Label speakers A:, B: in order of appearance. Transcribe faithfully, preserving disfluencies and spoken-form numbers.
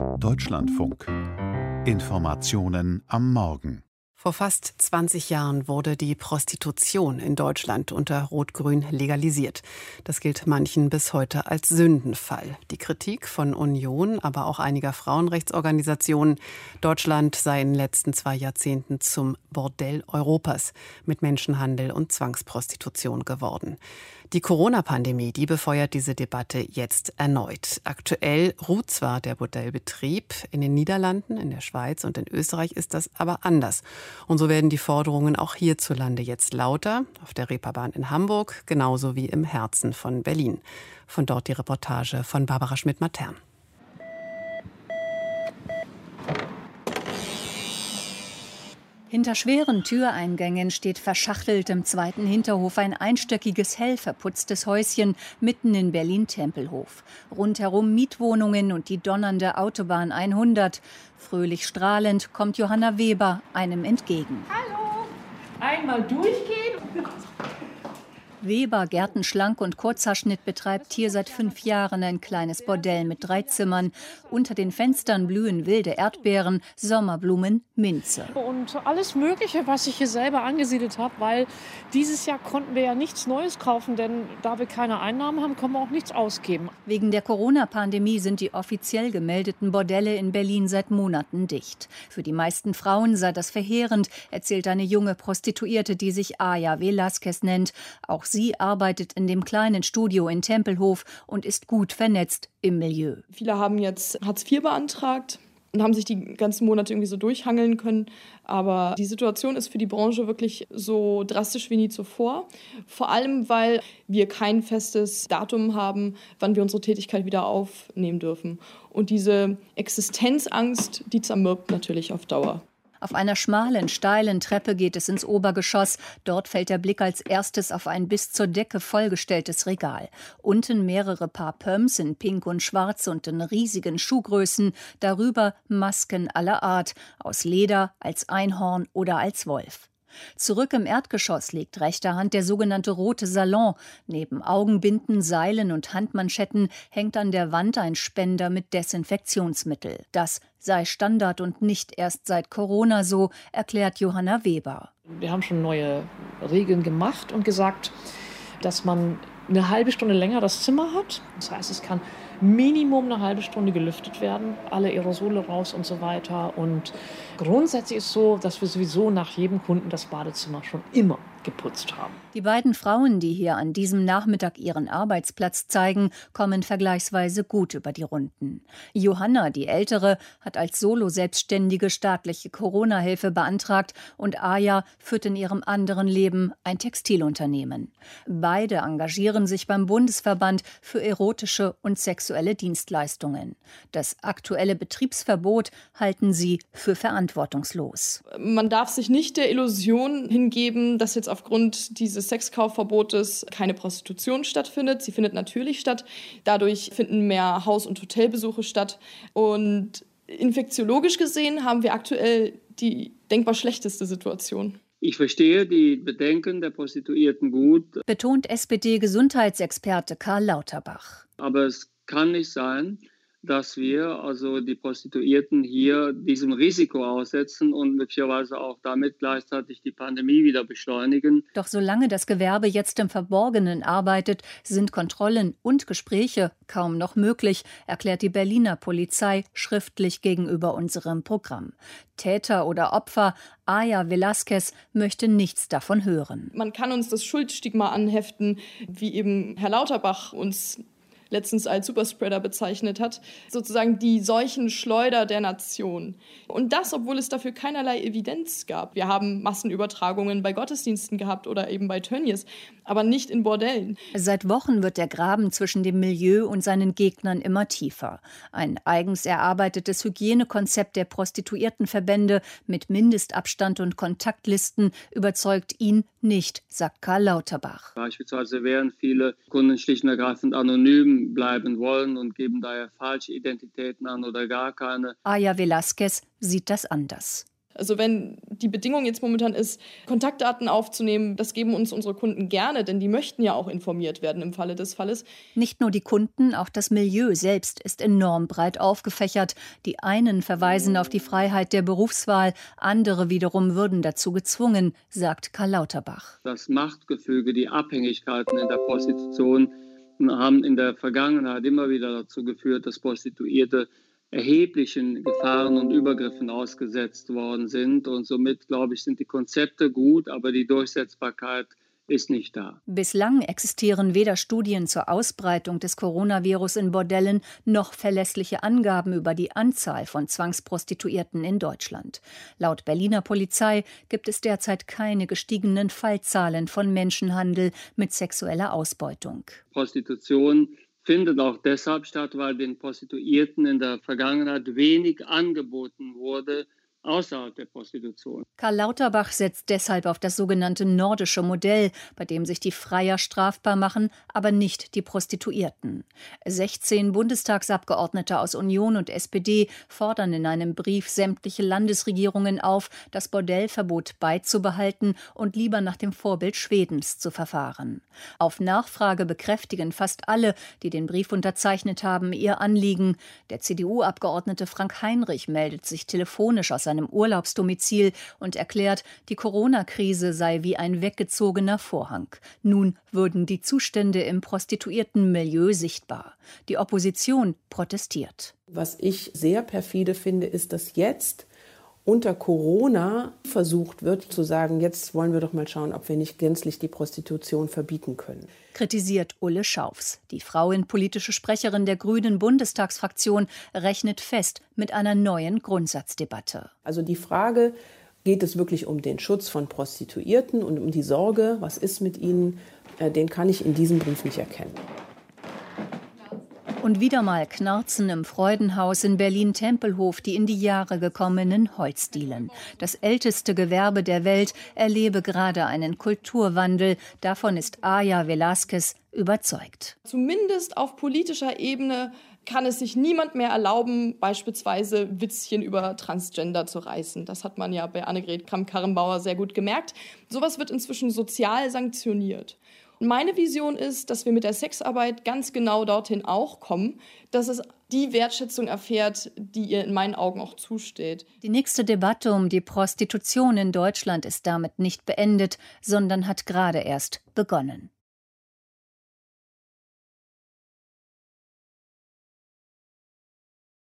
A: Deutschlandfunk. Informationen am Morgen.
B: Vor fast zwanzig Jahren wurde die Prostitution in Deutschland unter Rot-Grün legalisiert. Das gilt manchen bis heute als Sündenfall. Die Kritik von Union, aber auch einiger Frauenrechtsorganisationen: Deutschland sei in den letzten zwei Jahrzehnten zum Bordell Europas mit Menschenhandel und Zwangsprostitution geworden. Die Corona-Pandemie, die befeuert diese Debatte jetzt erneut. Aktuell ruht zwar der Bordellbetrieb, in den Niederlanden, in der Schweiz und in Österreich ist das aber anders. Und so werden die Forderungen auch hierzulande jetzt lauter, auf der Reeperbahn in Hamburg, genauso wie im Herzen von Berlin. Von dort die Reportage von Barbara Schmidt-Matern.
C: Hinter schweren Türeingängen steht verschachtelt im zweiten Hinterhof ein einstöckiges, hell verputztes Häuschen mitten in Berlin-Tempelhof. Rundherum Mietwohnungen und die donnernde Autobahn hundert. Fröhlich strahlend kommt Johanna Weber einem entgegen.
D: Hallo, einmal durchgehen.
C: Weber, Gärtenschlank und Kurzhaarschnitt, betreibt hier seit fünf Jahren ein kleines Bordell mit drei Zimmern. Unter den Fenstern blühen wilde Erdbeeren, Sommerblumen, Minze.
D: Und alles Mögliche, was ich hier selber angesiedelt habe, weil dieses Jahr konnten wir ja nichts Neues kaufen, denn da wir keine Einnahmen haben, können wir auch nichts ausgeben.
C: Wegen der Corona-Pandemie sind die offiziell gemeldeten Bordelle in Berlin seit Monaten dicht. Für die meisten Frauen sei das verheerend, erzählt eine junge Prostituierte, die sich Aya Velasquez nennt. Auch sie arbeitet in dem kleinen Studio in Tempelhof und ist gut vernetzt im Milieu.
E: Viele haben jetzt Hartz vier beantragt und haben sich die ganzen Monate irgendwie so durchhangeln können. Aber die Situation ist für die Branche wirklich so drastisch wie nie zuvor. Vor allem, weil wir kein festes Datum haben, wann wir unsere Tätigkeit wieder aufnehmen dürfen. Und diese Existenzangst, die zermürbt natürlich auf Dauer.
C: Auf einer schmalen, steilen Treppe geht es ins Obergeschoss. Dort fällt der Blick als erstes auf ein bis zur Decke vollgestelltes Regal. Unten mehrere Paar Pumps in Pink und Schwarz und in riesigen Schuhgrößen. Darüber Masken aller Art, aus Leder, als Einhorn oder als Wolf. Zurück im Erdgeschoss liegt rechter Hand der sogenannte Rote Salon. Neben Augenbinden, Seilen und Handmanschetten hängt an der Wand ein Spender mit Desinfektionsmittel. Das sei Standard und nicht erst seit Corona so, erklärt Johanna Weber.
D: Wir haben schon neue Regeln gemacht und gesagt, dass man eine halbe Stunde länger das Zimmer hat. Das heißt, es kann Minimum eine halbe Stunde gelüftet werden, alle Aerosole raus und so weiter. Und grundsätzlich ist es so, dass wir sowieso nach jedem Kunden das Badezimmer schon immer geputzt haben.
C: Die beiden Frauen, die hier an diesem Nachmittag ihren Arbeitsplatz zeigen, kommen vergleichsweise gut über die Runden. Johanna, die Ältere, hat als Solo-Selbstständige staatliche Corona-Hilfe beantragt und Aya führt in ihrem anderen Leben ein Textilunternehmen. Beide engagieren sich beim Bundesverband für erotische und sexuelle Dienstleistungen. Das aktuelle Betriebsverbot halten sie für verantwortungslos.
E: Man darf sich nicht der Illusion hingeben, dass jetzt aufgrund dieses Sexkaufverbotes keine Prostitution stattfindet. Sie findet natürlich statt. Dadurch finden mehr Haus- und Hotelbesuche statt. Und infektiologisch gesehen haben wir aktuell die denkbar schlechteste Situation.
F: Ich verstehe die Bedenken der Prostituierten gut,
C: betont S P D-Gesundheitsexperte Karl Lauterbach.
F: Aber es kann nicht sein, dass wir also die Prostituierten hier diesem Risiko aussetzen und möglicherweise auch damit gleichzeitig die Pandemie wieder beschleunigen.
C: Doch solange das Gewerbe jetzt im Verborgenen arbeitet, sind Kontrollen und Gespräche kaum noch möglich, erklärt die Berliner Polizei schriftlich gegenüber unserem Programm. Täter oder Opfer, Aya Velasquez möchte nichts davon hören.
E: Man kann uns das Schuldstigma anheften, wie eben Herr Lauterbach uns letztens als Superspreader bezeichnet hat, sozusagen die Seuchenschleuder der Nation. Und das, obwohl es dafür keinerlei Evidenz gab. Wir haben Massenübertragungen bei Gottesdiensten gehabt oder eben bei Tönnies, aber nicht in Bordellen.
C: Seit Wochen wird der Graben zwischen dem Milieu und seinen Gegnern immer tiefer. Ein eigens erarbeitetes Hygienekonzept der Prostituiertenverbände mit Mindestabstand und Kontaktlisten überzeugt ihn nicht, sagt Karl Lauterbach.
F: Beispielsweise wären viele Kunden schlicht und ergreifend anonym bleiben wollen und geben daher falsche Identitäten an oder gar keine.
C: Aya Velasquez sieht das anders.
E: Also wenn die Bedingung jetzt momentan ist, Kontaktdaten aufzunehmen, das geben uns unsere Kunden gerne, denn die möchten ja auch informiert werden im Falle des Falles.
C: Nicht nur die Kunden, auch das Milieu selbst ist enorm breit aufgefächert. Die einen verweisen auf die Freiheit der Berufswahl, andere wiederum würden dazu gezwungen, sagt Karl Lauterbach.
F: Das Machtgefüge, die Abhängigkeiten in der Prostitution haben in der Vergangenheit immer wieder dazu geführt, dass Prostituierte erheblichen Gefahren und Übergriffen ausgesetzt worden sind. Und somit, glaube ich, sind die Konzepte gut, aber die Durchsetzbarkeit ist nicht da.
C: Bislang existieren weder Studien zur Ausbreitung des Coronavirus in Bordellen noch verlässliche Angaben über die Anzahl von Zwangsprostituierten in Deutschland. Laut Berliner Polizei gibt es derzeit keine gestiegenen Fallzahlen von Menschenhandel mit sexueller Ausbeutung.
F: Prostitution findet auch deshalb statt, weil den Prostituierten in der Vergangenheit wenig angeboten wurde außerhalb der Prostitution.
C: Karl Lauterbach setzt deshalb auf das sogenannte nordische Modell, bei dem sich die Freier strafbar machen, aber nicht die Prostituierten. sechzehn Bundestagsabgeordnete aus Union und S P D fordern in einem Brief sämtliche Landesregierungen auf, das Bordellverbot beizubehalten und lieber nach dem Vorbild Schwedens zu verfahren. Auf Nachfrage bekräftigen fast alle, die den Brief unterzeichnet haben, ihr Anliegen. Der C D U-Abgeordnete Frank Heinrich meldet sich telefonisch aus seinem Urlaubsdomizil und erklärt, die Corona-Krise sei wie ein weggezogener Vorhang. Nun würden die Zustände im Prostituiertenmilieu sichtbar. Die Opposition protestiert.
G: Was ich sehr perfide finde, ist, dass jetzt unter Corona versucht wird zu sagen, jetzt wollen wir doch mal schauen, ob wir nicht gänzlich die Prostitution verbieten können.
C: Kritisiert Ulle Schaufs. Die frauenpolitische Sprecherin der Grünen Bundestagsfraktion rechnet fest mit einer neuen Grundsatzdebatte.
G: Also die Frage, geht es wirklich um den Schutz von Prostituierten und um die Sorge, was ist mit ihnen, den kann ich in diesem Brief nicht erkennen.
C: Und wieder mal knarzen im Freudenhaus in Berlin-Tempelhof die in die Jahre gekommenen Holzdielen. Das älteste Gewerbe der Welt erlebe gerade einen Kulturwandel. Davon ist Aya Velázquez überzeugt.
E: Zumindest auf politischer Ebene kann es sich niemand mehr erlauben, beispielsweise Witzchen über Transgender zu reißen. Das hat man ja bei Annegret Kramp-Karrenbauer sehr gut gemerkt. Sowas wird inzwischen sozial sanktioniert. Meine Vision ist, dass wir mit der Sexarbeit ganz genau dorthin auch kommen, dass es die Wertschätzung erfährt, die ihr in meinen Augen auch zusteht.
C: Die nächste Debatte um die Prostitution in Deutschland ist damit nicht beendet, sondern hat gerade erst begonnen.